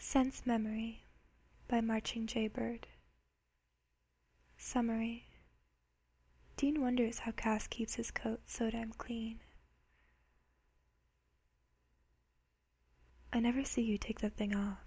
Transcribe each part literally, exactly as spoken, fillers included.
Sense Memory by Marching Jaybird. Summary. Dean wonders how Cass keeps his coat so damn clean. I never see you take that thing off.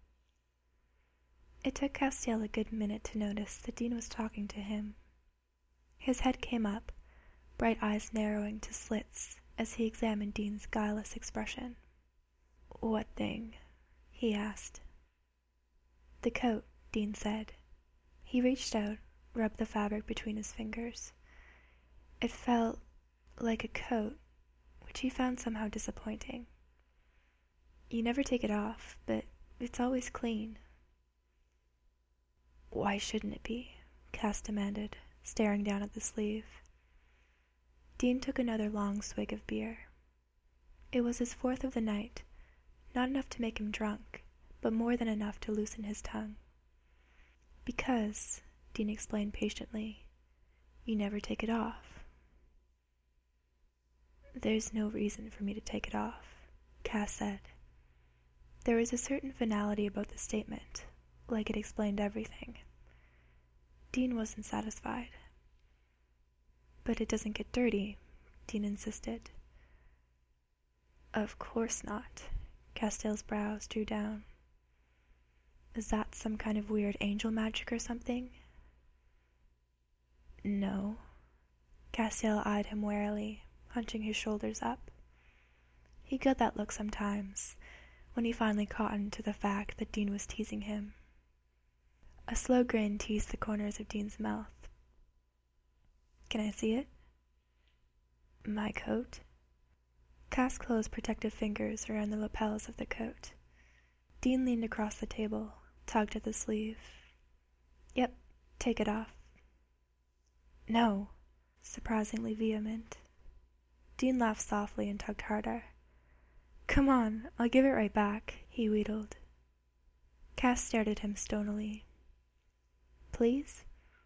It took Castiel a good minute to notice that Dean was talking to him. His head came up, bright eyes narrowing to slits as he examined Dean's guileless expression. What thing? He asked. The coat, Dean said. He reached out, rubbed the fabric between his fingers. It felt like a coat, which he found somehow disappointing. You never take it off, but it's always clean. Why shouldn't it be? Cass demanded, staring down at the sleeve. Dean took another long swig of beer. It was his fourth of the night, not enough to make him drunk, but more than enough to loosen his tongue. Because, Dean explained patiently, you never take it off. There's no reason for me to take it off, Cass said. There was a certain finality about the statement, like it explained everything. Dean wasn't satisfied. But it doesn't get dirty, Dean insisted. Of course not. Castiel's brows drew down. Is that some kind of weird angel magic or something? No. Castiel eyed him warily, hunching his shoulders up. He got that look sometimes, when he finally caught on to the fact that Dean was teasing him. A slow grin teased the corners of Dean's mouth. Can I see it? My coat? Cass closed protective fingers around the lapels of the coat. Dean leaned across the table, tugged at the sleeve. Yep, take it off. No, surprisingly vehement. Dean laughed softly and tugged harder. Come on, I'll give it right back, he wheedled. Cass stared at him stonily. Please?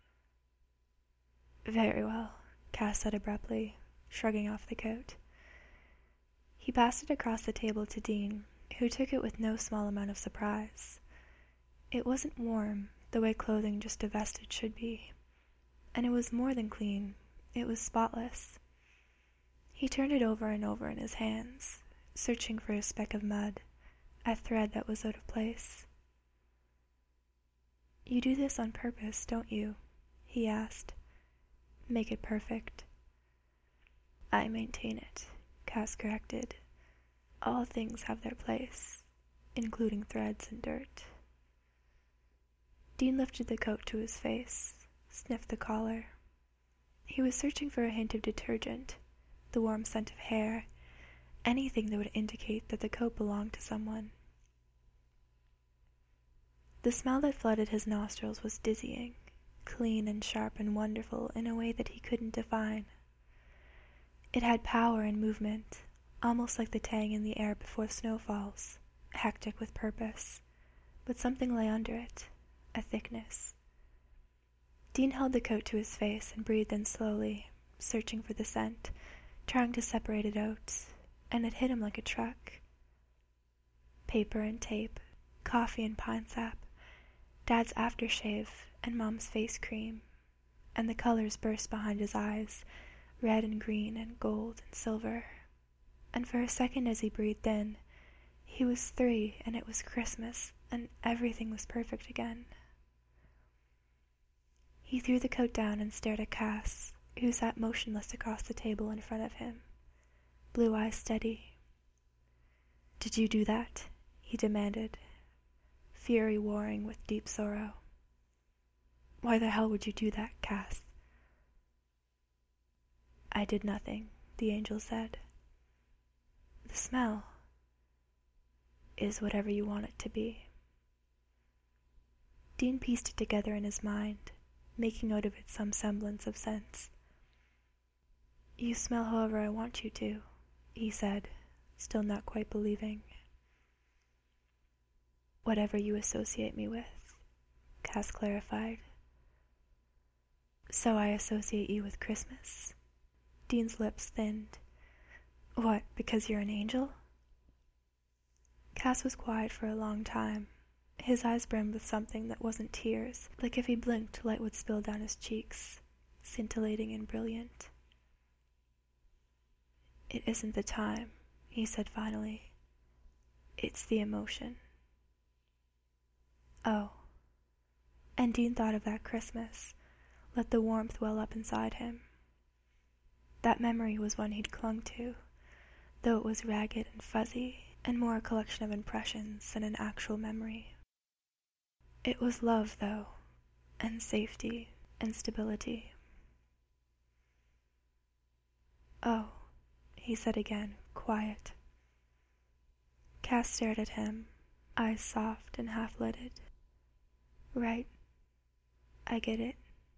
Very well, Cass said abruptly, shrugging off the coat. He passed it across the table to Dean, who took it with no small amount of surprise. It wasn't warm, the way clothing just divested should be. And it was more than clean, it was spotless. He turned it over and over in his hands, searching for a speck of mud, a thread that was out of place. You do this on purpose, don't you? He asked. Make it perfect. I maintain it, Cass corrected. All things have their place, including threads and dirt. Dean lifted the coat to his face, sniffed the collar. He was searching for a hint of detergent, the warm scent of hair, anything that would indicate that the coat belonged to someone. The smell that flooded his nostrils was dizzying, clean and sharp and wonderful in a way that he couldn't define. It had power and movement, almost like the tang in the air before snow falls, hectic with purpose, but something lay under it, a thickness. Dean held the coat to his face and breathed in slowly, searching for the scent, trying to separate it out, and it hit him like a truck. Paper and tape, coffee and pine sap, Dad's aftershave and Mom's face cream, and the colors burst behind his eyes, red and green and gold and silver. And for a second as he breathed in, he was three and it was Christmas and everything was perfect again. He threw the coat down and stared at Cass, who sat motionless across the table in front of him, blue eyes steady. Did you do that? He demanded, fury warring with deep sorrow. Why the hell would you do that, Cass? I did nothing, the angel said. The smell is whatever you want it to be. Dean pieced it together in his mind, making out of it some semblance of sense. You smell however I want you to, he said, still not quite believing. Whatever you associate me with, Cass clarified. So I associate you with Christmas. Dean's lips thinned. What, because you're an angel? Cass was quiet for a long time. His eyes brimmed with something that wasn't tears, like if he blinked, light would spill down his cheeks, scintillating and brilliant. "It isn't the time," he said finally. "It's the emotion." Oh. And Dean thought of that Christmas, let the warmth well up inside him. That memory was one he'd clung to, though it was ragged and fuzzy, and more a collection of impressions than an actual memory. It was love, though, and safety, and stability. "Oh," he said again, quiet. Cass stared at him, eyes soft and half-lidded. "Right. I get it."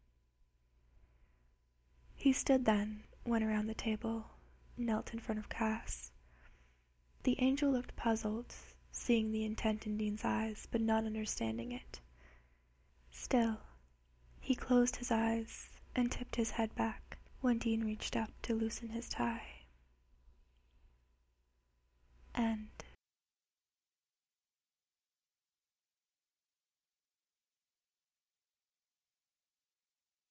He stood then, went around the table, knelt in front of Cass. The angel looked puzzled, seeing the intent in Dean's eyes, but not understanding it. Still, he closed his eyes and tipped his head back when Dean reached up to loosen his tie. End.